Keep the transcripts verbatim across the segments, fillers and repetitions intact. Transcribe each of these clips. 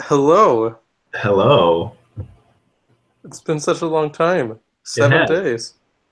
Hello. Hello. It's been such a long time. It Seven has. days.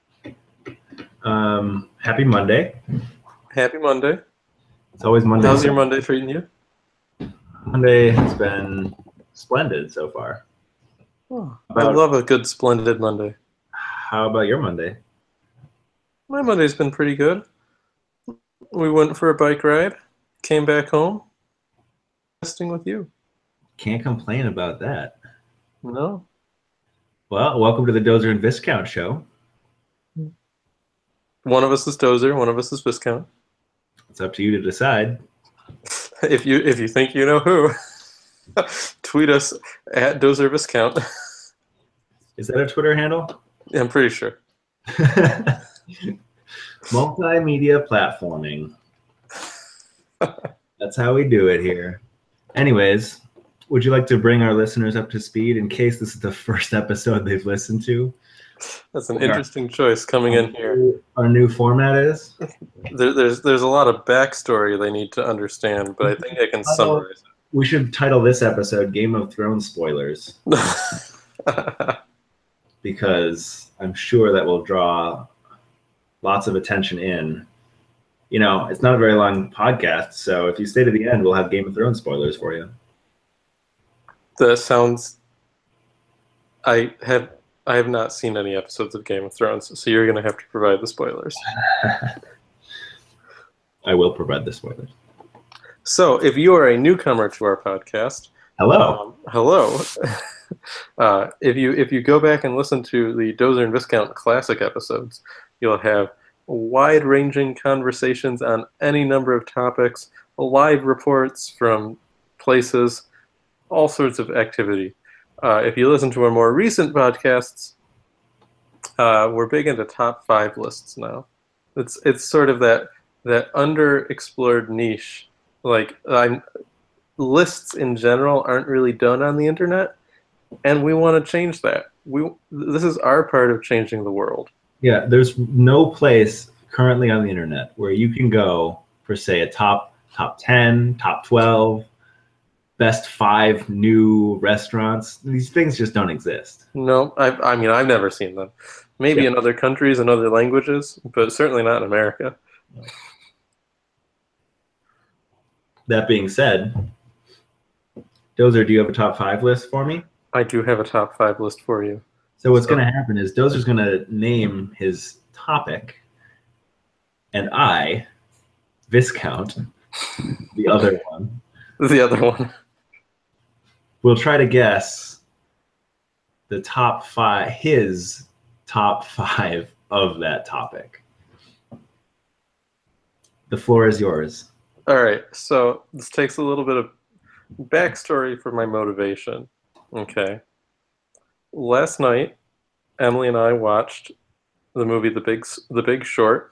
Um, happy Monday. Happy Monday. It's always Monday. How's your Monday treating you? Monday has been splendid so far. Oh, I About love a good, splendid Monday. how about your Monday? My Monday's been pretty good. We went for a bike ride, came back home, resting with you. Can't complain about that. No? Well, welcome to the Dozer and Viscount show. One of us is Dozer, one of us is Viscount. It's up to you to decide. If you if you think you know who, tweet us at Dozer Viscount. Is that a Twitter handle? I'm pretty sure. Multimedia platforming. That's how we do it here. Anyways, would you like to bring our listeners up to speed in case this is the first episode they've listened to? That's an What our, interesting choice coming our in here. new, our new format is? There, there's there's a lot of backstory they need to understand, but I think I can Title, summarize we should title this episode Game of Thrones spoilers it. because I'm sure that will draw lots of attention in. You know, it's not a very long podcast, so if you stay to the end, we'll have Game of Thrones spoilers for you. That sounds. I have I have not seen any episodes of Game of Thrones, so you're gonna have to provide the spoilers. I will provide the spoilers. So, if you are a newcomer to our podcast, Hello. um, hello. uh, if you if you go back and listen to the Dozer and Viscount classic episodes, you'll have wide-ranging conversations on any number of topics, live reports from places, all sorts of activity. Uh, if you listen to our more recent podcasts, uh, we're big into top five lists now. It's it's sort of that that underexplored niche. Like I'm, lists in general aren't really done on the internet, and we want to change that. We this is our part of changing the world. Yeah, there's no place currently on the internet where you can go for, say, a top top ten, top twelve, best five new restaurants. These things just don't exist. No, I I mean I've never seen them. Maybe Yeah. in other countries and other languages, but certainly not in America. That being said, Dozer, do you have a top five list for me? I do have a top five list for you. So what's So, going to happen is Dozer's going to name his topic, and I, Viscount, the other one, the other one. will try to guess the top five, his top five of that topic. The floor is yours. All right, so this takes a little bit of backstory for my motivation. Okay. Last night, Emily and I watched the movie The Big The Big Short,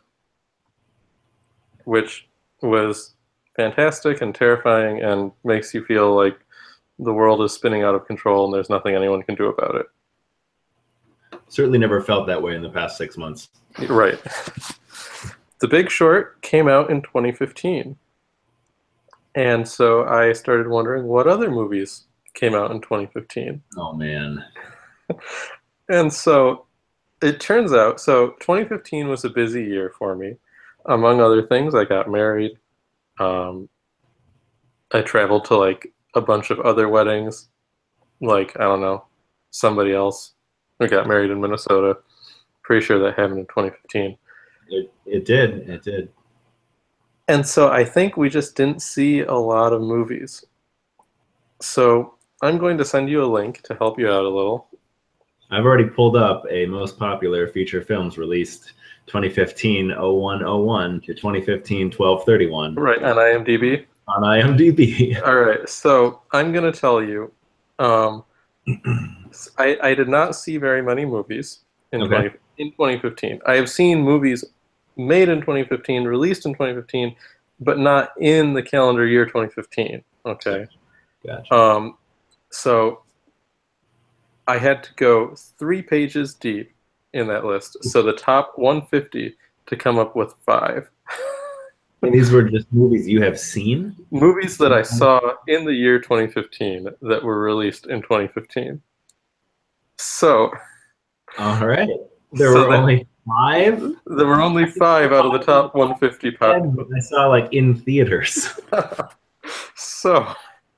which was fantastic and terrifying and makes you feel like the world is spinning out of control and there's nothing anyone can do about it. Certainly never felt that way in the past six months. Right. The Big Short came out in twenty fifteen. And so I started wondering what other movies came out in twenty fifteen. Oh, man. And so it turns out, so twenty fifteen was a busy year for me. Among other things, I got married. Um, I traveled to like a bunch of other weddings. Like, I don't know, somebody else who got married in Minnesota. Pretty sure that happened in twenty fifteen. It, it did. It did. And so I think we just didn't see a lot of movies. So I'm going to send you a link to help you out a little. I've already pulled up a most popular feature films released twenty fifteen oh one oh one to twenty fifteen twelve thirty-one. Right, on IMDb. On IMDb. All right, so I'm going to tell you, um, I, I did not see very many movies in, Okay. twenty, in twenty fifteen. I have seen movies made in twenty fifteen, released in twenty fifteen, but not in the calendar year twenty fifteen. Okay. Gotcha. Um, so I had to go three pages deep in that list. So the top one hundred fifty to come up with five. And these were just movies you have seen? Movies that I saw in the year twenty fifteen that were released in twenty fifteen. So, all right. There so were that, only five? there were only five out of the top one hundred fifty pop. I saw like in theaters. so,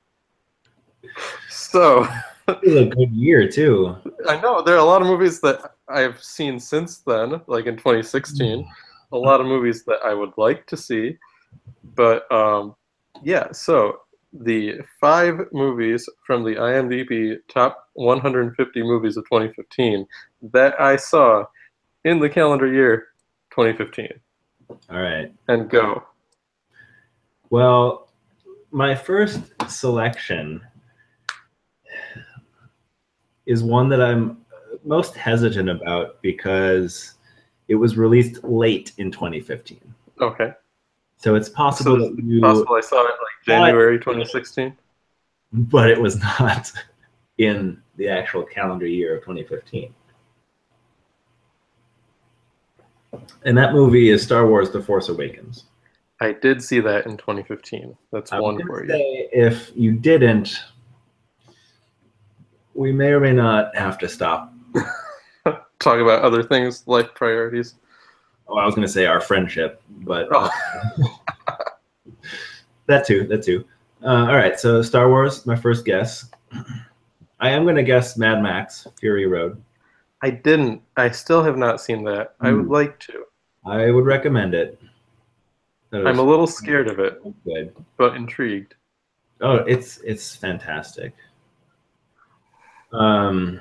so. It was a good year too. I know there are a lot of movies that I've seen since then, like in twenty sixteen. A lot of movies that I would like to see, but um, yeah. So the five movies from the IMDb top one hundred fifty movies of twenty fifteen that I saw in the calendar year twenty fifteen. All right, and go. Well, my first selection is one that I'm most hesitant about because it was released late in twenty fifteen. Okay. So it's possible so that you... possible I saw it like January twenty sixteen? But it was not in the actual calendar year of twenty fifteen. And that movie is Star Wars The Force Awakens. I did see that in twenty fifteen. That's I one for you. Say if you didn't, we may or may not have to stop. Talk about other things, life priorities. Oh, I was going to say our friendship, but oh. that too, that too. Uh, all right, so Star Wars, my first guess. I am going to guess Mad Max, Fury Road. I didn't. I still have not seen that. Mm. I would like to. I would recommend it. I'm a little scared of it, good, but intrigued. Oh, it's it's fantastic. Um,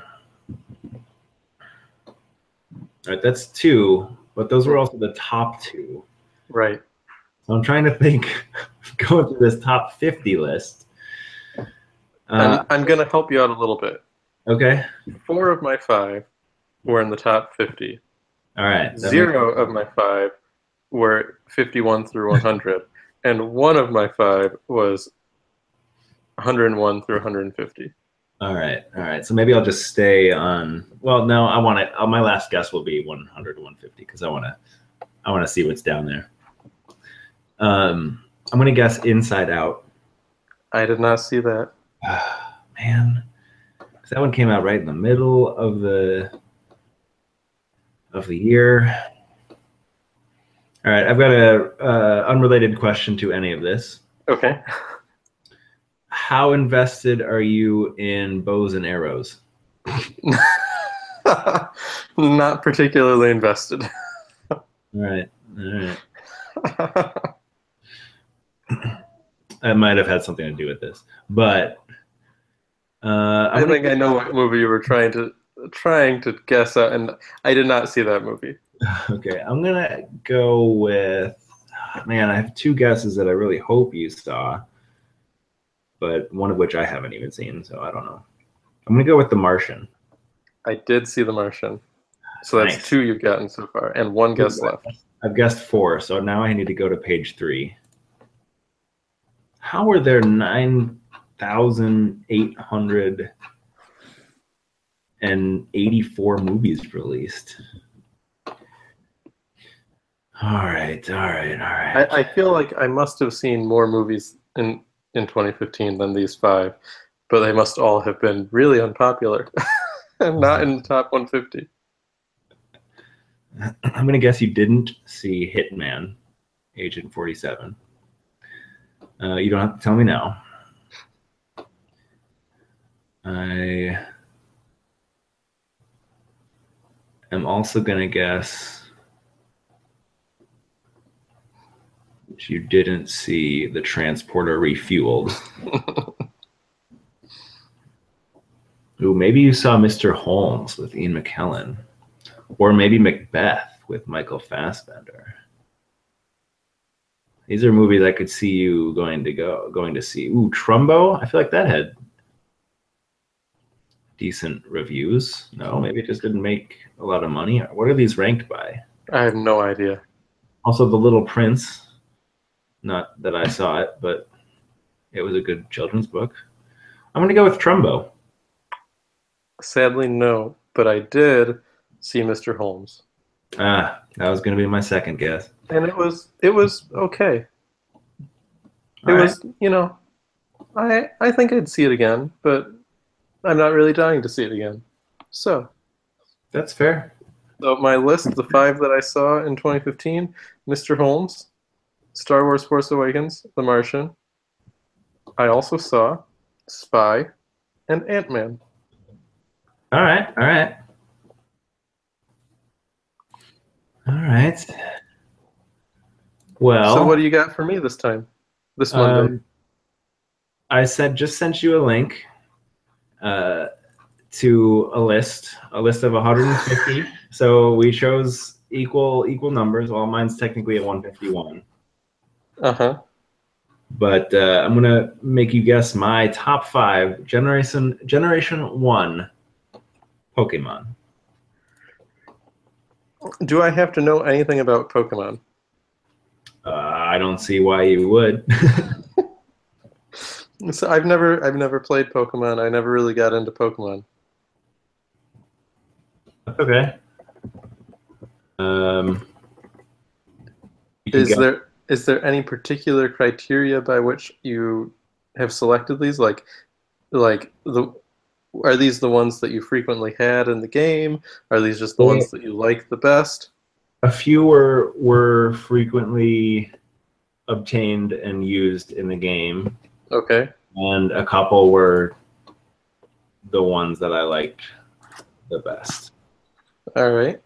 all right, that's two, but those were also the top two. Right. So I'm trying to think, going through this top fifty list. Uh, I'm, I'm going to help you out a little bit. Okay. Four of my five were in the top fifty. All right. Zero of my five were fifty-one through one hundred, and one of my five was one hundred one through one hundred fifty. All right, all right. So maybe I'll just stay on. Well, no, I want to. My last guess will be one hundred to one hundred fifty because I want to. I want to see what's down there. Um, I'm gonna guess Inside Out. I did not see that. Man, because that one came out right in the middle of the of the year. All right, I've got a uh, unrelated question to any of this. Okay. How invested are you in bows and arrows? Not particularly invested. All right, all right. I might have had something to do with this, but uh, I think I know what movie you were trying to trying to guess at, and I did not see that movie. Okay, I'm gonna go with. Man, I have two guesses that I really hope you saw, but one of which I haven't even seen, so I don't know. I'm gonna go with The Martian. I did see The Martian, so that's nice. Two you've gotten so far, and one guess left. I've guessed four, so now I need to go to page three. How are there nine thousand eight hundred eighty-four movies released? All right, all right, all right. I, I feel like I must have seen more movies in, in twenty fifteen than these five, but they must all have been really unpopular and not in the top one hundred fifty. I'm going to guess you didn't see Hitman, Agent forty-seven. Uh, you don't have to tell me now. I am also going to guess that you didn't see The Transporter Refueled. Ooh, maybe you saw Mister Holmes with Ian McKellen. Or maybe Macbeth with Michael Fassbender. These are movies I could see you going to go going to see. Ooh, Trumbo. I feel like that had decent reviews. No, maybe it just didn't make a lot of money. What are these ranked by? I have no idea. Also, The Little Prince. Not that I saw it, but it was a good children's book. I'm going to go with Trumbo. Sadly, no, but I did see Mister Holmes. Ah, that was going to be my second guess. And it was it was okay. It All right. was, you know, I I think I'd see it again, but I'm not really dying to see it again. So, That's fair. so my list, the five that I saw in twenty fifteen: Mister Holmes, Star Wars: Force Awakens, The Martian. I also saw Spy and Ant-Man. All right. All right. All right. Well, So what do you got for me this time? This Monday? um, I said just sent you a link uh, to a list, a list of one hundred fifty. So we chose equal equal numbers. Well, mine's technically at one fifty-one. Uh-huh. But uh, I'm gonna make you guess my top five generation generation one Pokemon. Do I have to know anything about Pokemon? Uh, I don't see why you would. So I've never I've never played Pokemon. I never really got into Pokemon. Okay. Um, you can Is guess. there is there any particular criteria by which you have selected these? Like like the are these the ones that you frequently had in the game? Are these just the ones that you like the best? A few were were frequently obtained and used in the game, Okay. and a couple were the ones that I liked the best. All right.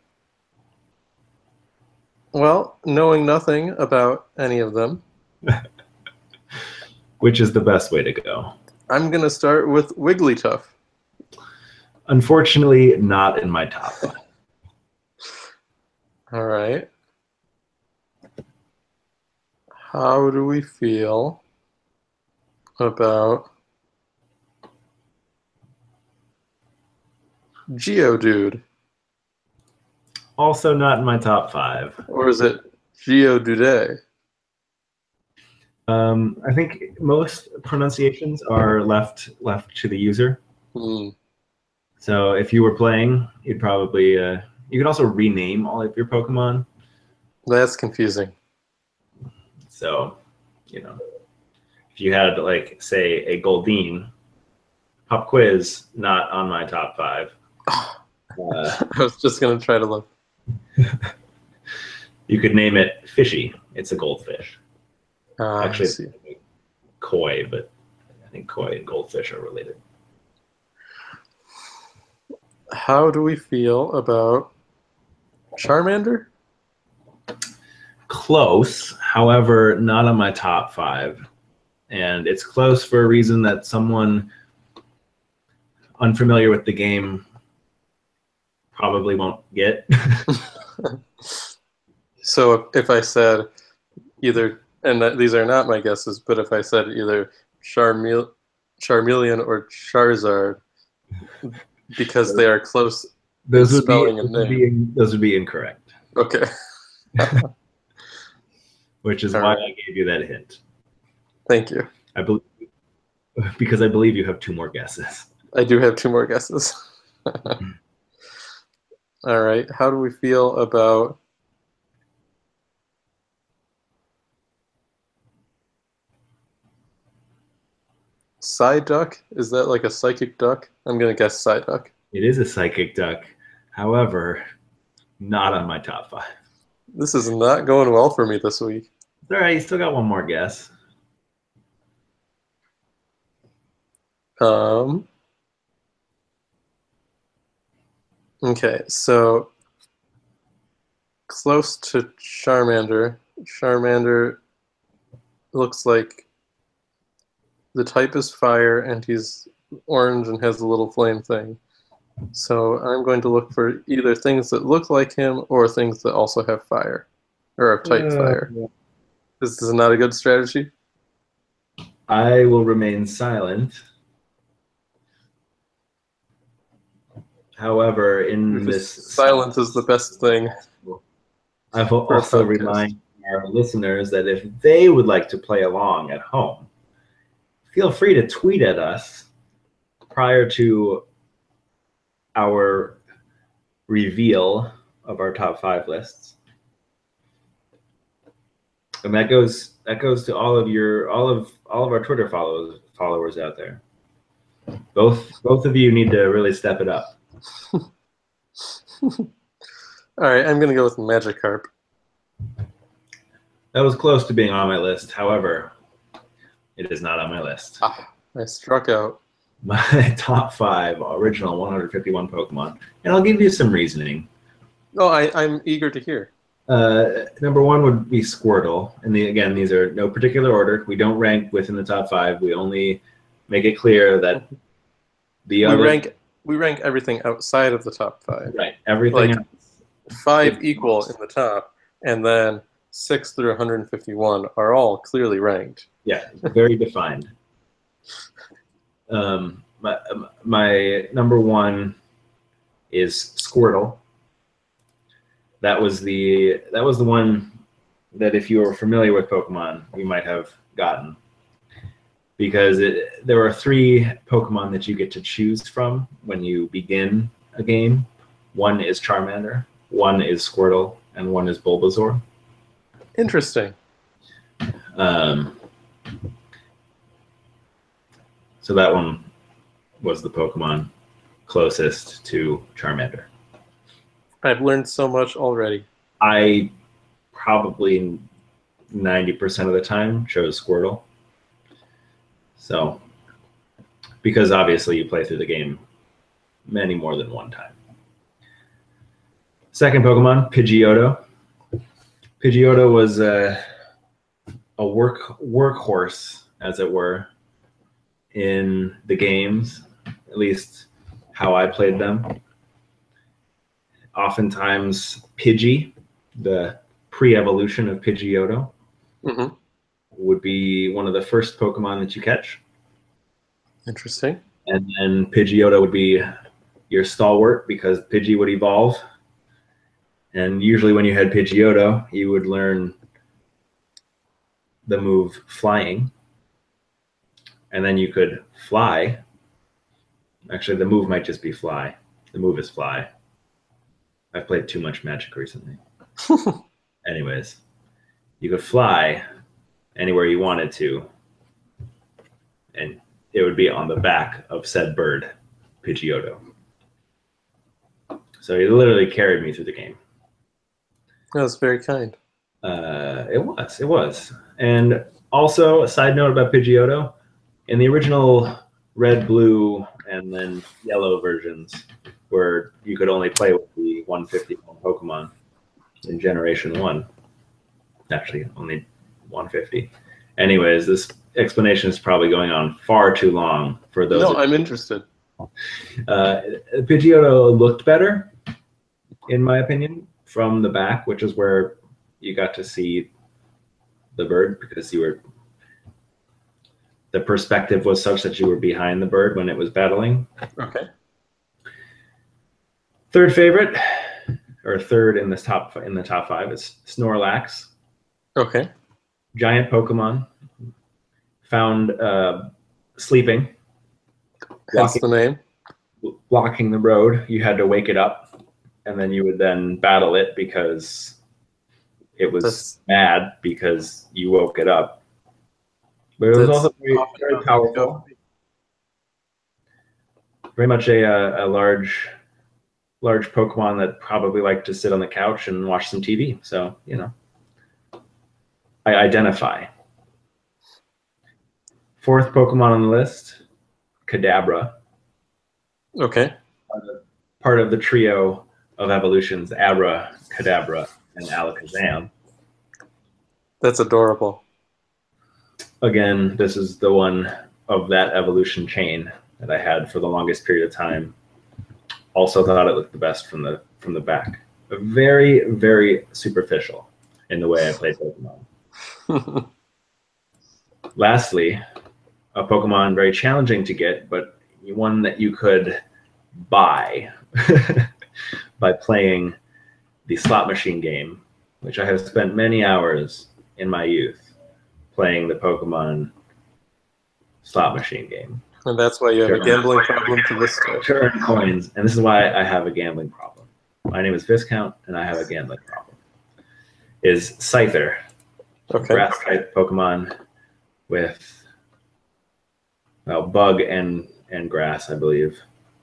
Well, knowing nothing about any of them, Which is the best way to go. I'm going to start with Wigglytuff. Unfortunately, not in my top five. All right. How do we feel about Geodude? Also not in my top five. Or is it Geodude? Um, I think most pronunciations are left left to the user. Hmm. So if you were playing, you'd probably uh, you can also rename all of your Pokemon. That's confusing. So, you know, if you had like say a Goldeen, pop quiz, not on my top five. Uh, I was just going to try to look. You could name it Fishy. It's a goldfish. Uh, Actually, see. Koi, but I think koi and goldfish are related. How do we feel about Charmander? Close, however, not on my top five. And it's close for a reason that someone unfamiliar with the game probably won't get. So if, if I said either, and that, these are not my guesses, but if I said either Charmel, Charmeleon or Charizard, because they are close Those in would be, spelling those and would name. be those would be incorrect. Okay. Which is All why right. I gave you that hint. Thank you. I believe because I believe you have two more guesses. I do have two more guesses. All right. How do we feel about Psyduck? Is that like a psychic duck? I'm going to guess Psyduck. It is a psychic duck, however, not on my top five. This is not going well for me this week. All right, you still got one more guess. Um, okay, so close to Charmander. Charmander looks like the type is fire, and he's orange and has a little flame thing. So I'm going to look for either things that look like him or things that also have fire, or have type Uh, fire. This is not a good strategy. I will remain silent. However, in Because this silence is the best thing. I will for a also podcast. remind our listeners that if they would like to play along at home, feel free to tweet at us prior to our reveal of our top five lists. And that goes that goes to all of your all of all of our Twitter followers followers out there. Both both of you need to really step it up. All right, I'm gonna go with Magikarp. That was close to being on my list. However, it is not on my list. Ah, I struck out. My top five original one hundred fifty-one Pokemon, and I'll give you some reasoning. Oh, I, I'm eager to hear. Uh, number one would be Squirtle, and the, again, these are no particular order. We don't rank within the top five. We only make it clear that the we other rank we rank everything outside of the top five. right everything Like else. five equal in the top, and then six through one hundred fifty-one are all clearly ranked. Yeah, very defined. Um, my my number one is Squirtle. That was the that was the one that if you were familiar with Pokemon, you might have gotten, because it, there are three Pokemon that you get to choose from when you begin a game. One is Charmander, one is Squirtle, and one is Bulbasaur. Interesting. Um, so that one was the Pokemon closest to Charmander. I've learned so much already. I probably ninety percent of the time chose Squirtle. So, because obviously you play through the game many more than one time. Second Pokemon, Pidgeotto. Pidgeotto was a, a work workhorse, as it were, in the games, at least how I played them. Oftentimes, Pidgey, the pre-evolution of Pidgeotto, Mm-hmm. would be one of the first Pokemon that you catch. Interesting. And then Pidgeotto would be your stalwart, because Pidgey would evolve. And usually when you had Pidgeotto, you would learn the move Flying. And then you could fly. Actually, the move might just be Fly. The move is Fly. I've played too much Magic recently. Anyways, you could fly anywhere you wanted to, and it would be on the back of said bird, Pidgeotto. So he literally carried me through the game. That was very kind. Uh, it was, it was. And also, a side note about Pidgeotto, in the original red, blue, and then yellow versions, where you could only play with the one fifty-one Pokemon in Generation one. Actually, only one fifty. Anyways, this explanation is probably going on far too long for those. No, I'm interested. Uh, Pidgeotto looked better, in my opinion, from the back, which is where you got to see the bird, because you were the perspective was such that you were behind the bird when it was battling. Okay. Third favorite, or third in this top in the top five, is Snorlax. Okay. Giant Pokemon, found uh, sleeping. Hence the name. Blocking the road. You had to wake it up, and then you would then battle it because it was That's, mad because you woke it up. But it was that's also very, very powerful. Very much a, a, a large, large Pokemon that probably liked to sit on the couch and watch some T V. So, you know, I identify. Fourth Pokemon on the list, Kadabra. Okay. Part of the trio of evolutions, Abra, Kadabra, and Alakazam. That's adorable. Again, this is the one of that evolution chain that I had for the longest period of time. Also thought it looked the best from the from the back. Very, very superficial in the way I played Pokemon. Lastly, a Pokemon very challenging to get, but one that you could buy by playing the slot machine game, which I have spent many hours in my youth playing the Pokemon slot machine game. And that's why you have Turn, a gambling problem to this day. Turn coins, and this is why I have a gambling problem. My name is Viscount, and I have a gambling problem. Is Scyther. Okay. Grass type Pokemon with well, bug and and grass, I believe.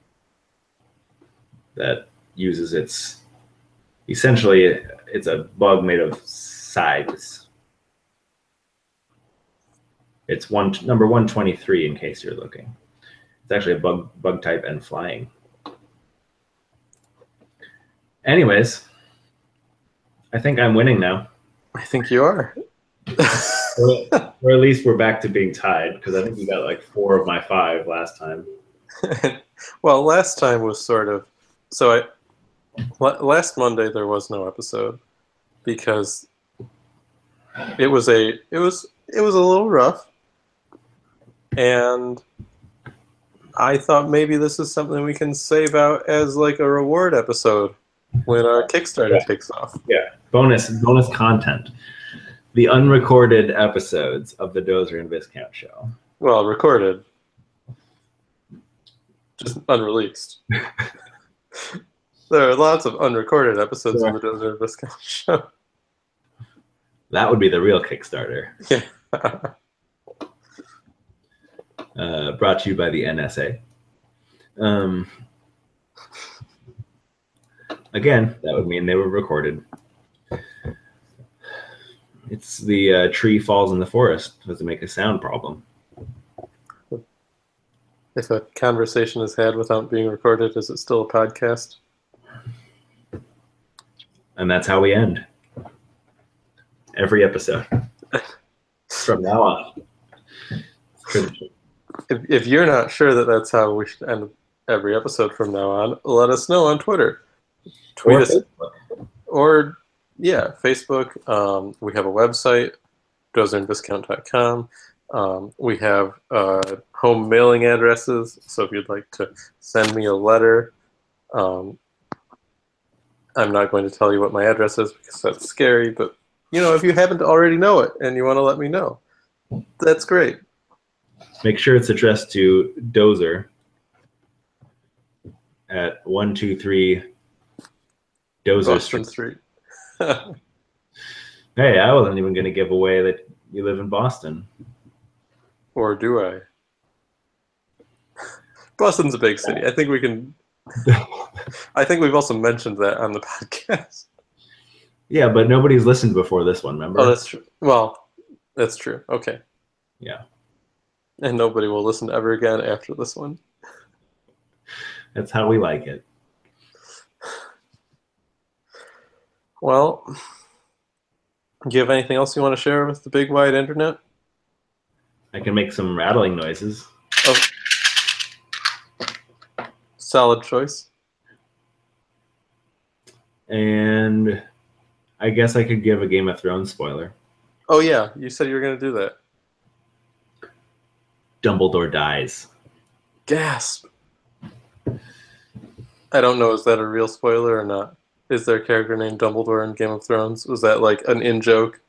That uses its essentially it's a bug made of sides. It's one number one twenty-three in case you're looking. It's actually a bug bug type and flying. Anyways, I think I'm winning now. I think you are. or, or at least we're back to being tied because I think you got like four of my five last time. Well, last time was sort of so. I last Monday there was no episode because it was a it was it was a little rough, and I thought maybe this is something we can save out as like a reward episode when our Kickstarter yeah. takes off. Yeah, bonus bonus content. The unrecorded episodes of the Dozer and Viscount show. Well, recorded. Just unreleased. There are lots of unrecorded episodes yeah. of the Dozer and Viscount show. That would be the real Kickstarter. Yeah. uh, brought to you by the N S A. Um, again, that would mean they were recorded. It's the uh, tree falls in the forest. Does it make a sound problem? If a conversation is had without being recorded, is it still a podcast? And that's how we end every episode from now on. If, if you're not sure that that's how we should end every episode from now on, let us know on Twitter. Tweet or us. Facebook. Or, yeah, Facebook. Um, we have a website, dozer and viscount dot com. Um, we have uh, home mailing addresses, so if you'd like to send me a letter, um, I'm not going to tell you what my address is because that's scary, but you know, if you happen to already know it and you want to let me know, that's great. Make sure it's addressed to Dozer at one two three Dozer Boston Street. Street. Hey, I wasn't even going to give away that you live in Boston. Or do I? Boston's a big city. I think we can... I think we've also mentioned that on the podcast. Yeah, but nobody's listened before this one, remember? Oh, that's true. Well, that's true. Okay. Yeah. And nobody will listen ever again after this one. That's how we like it. Well, do you have anything else you want to share with the big wide internet? I can make some rattling noises. Oh. Solid choice. And I guess I could give a Game of Thrones spoiler. Oh, yeah. You said you were going to do that. Dumbledore dies. Gasp. I don't know. Is that a real spoiler or not? Is there a character named Dumbledore in Game of Thrones? Was that like an in-joke?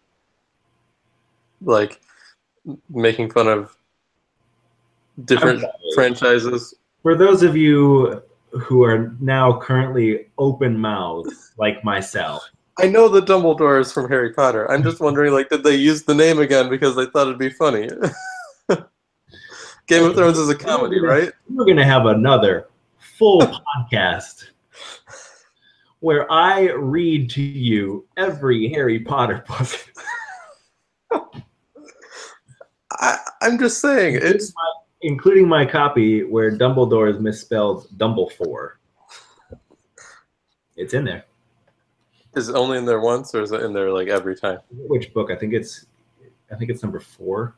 Like making fun of different franchises? For those of you who are now currently open-mouthed, like myself. I know the Dumbledore is from Harry Potter. I'm just wondering, like, did they use the name again because they thought it'd be funny? Game of Thrones is a comedy, right? We're going to have another full podcast where I read to you every Harry Potter book. I, I'm just saying, including it's my, including my copy where Dumbledore is misspelled Dumblefour. It's in there. Is it only in there once, or is it in there like every time? Which book? I think it's, I think it's number four.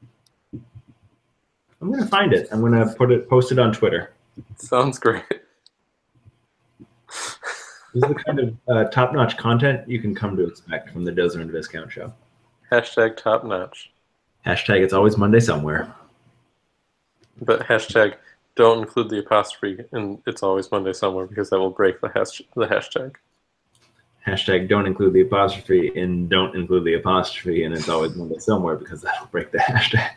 I'm gonna find it. I'm gonna put it, post it on Twitter. Sounds great. This is the kind of uh, top-notch content you can come to expect from the Dozer and Viscount show. Hashtag top notch. Hashtag it's always Monday somewhere. But hashtag don't include the apostrophe in It's Always Monday Somewhere because that will break the, hash the hashtag. Hashtag don't include the apostrophe in don't include the apostrophe and It's Always Monday Somewhere because that'll break the hashtag.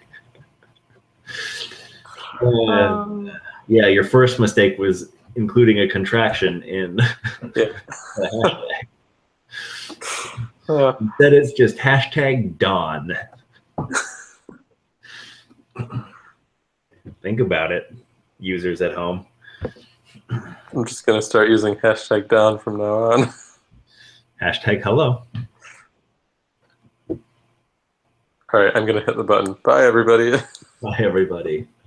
uh, um, yeah, your first mistake was including a contraction in yeah. the hashtag. Uh, Instead, it's just hashtag Dawn. Think about it, users at home. I'm just gonna start using hashtag down from now on. Hashtag hello. All right, I'm gonna hit the button. Bye, everybody. Bye, everybody.